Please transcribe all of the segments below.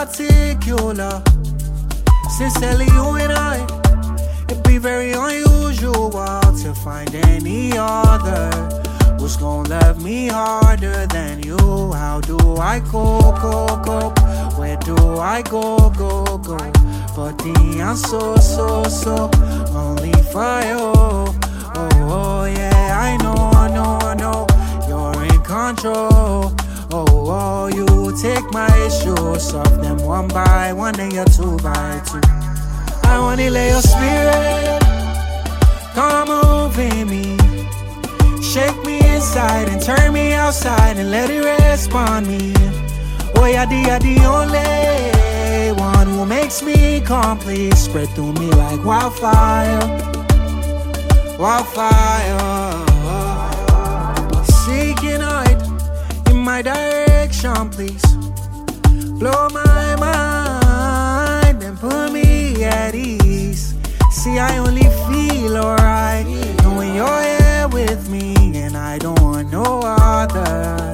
particular. Sincerely, you and I, it'd be very unusual to find any other who's gonna love me harder than you. How do I go? Where do I go? But the answer, so only for you. Oh, yeah, I know, you're in control. Oh, you take my issues, solve them one by one, then you're two by two. I wanna lay your spirit, come over me, shake me inside and turn me outside and let it rest on me. Oh, you're the only one who makes me complete. Spread through me like wildfire. Seeking out in my direction, please. Blow my mind and put me at ease. See, I only feel alright knowing you're here with me, and I don't want no other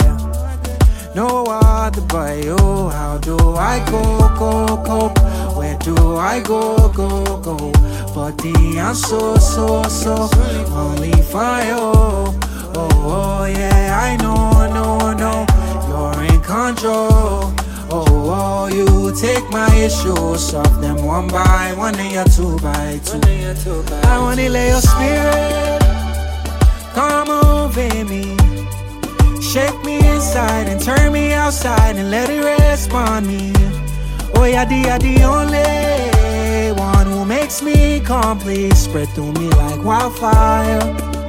but you. How do I go? Where do I go? But the answer, so only for you. Oh, yeah, I know, you're in control. Oh, you take my issues, solve them one by one, and you're two by two. I wanna lay your spirit, come over me, shake me inside and turn me outside and let it rest on me. Oh, you're the only one who makes me complete. Spread through me like wildfire.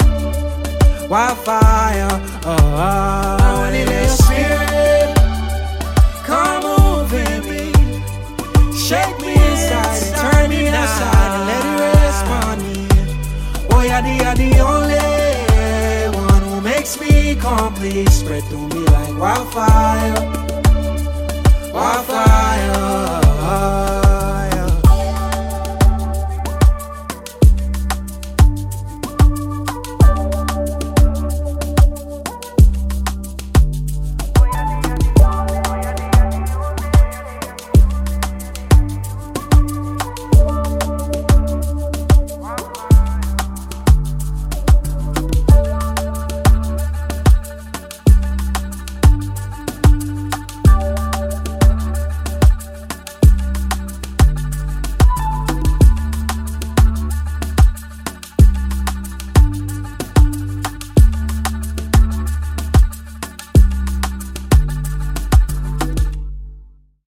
I wanna lay your spirit, come over me, shake me inside and turn me outside and let it rest on me. Oh, you're the only one who makes me complete. Spread through me like wildfire.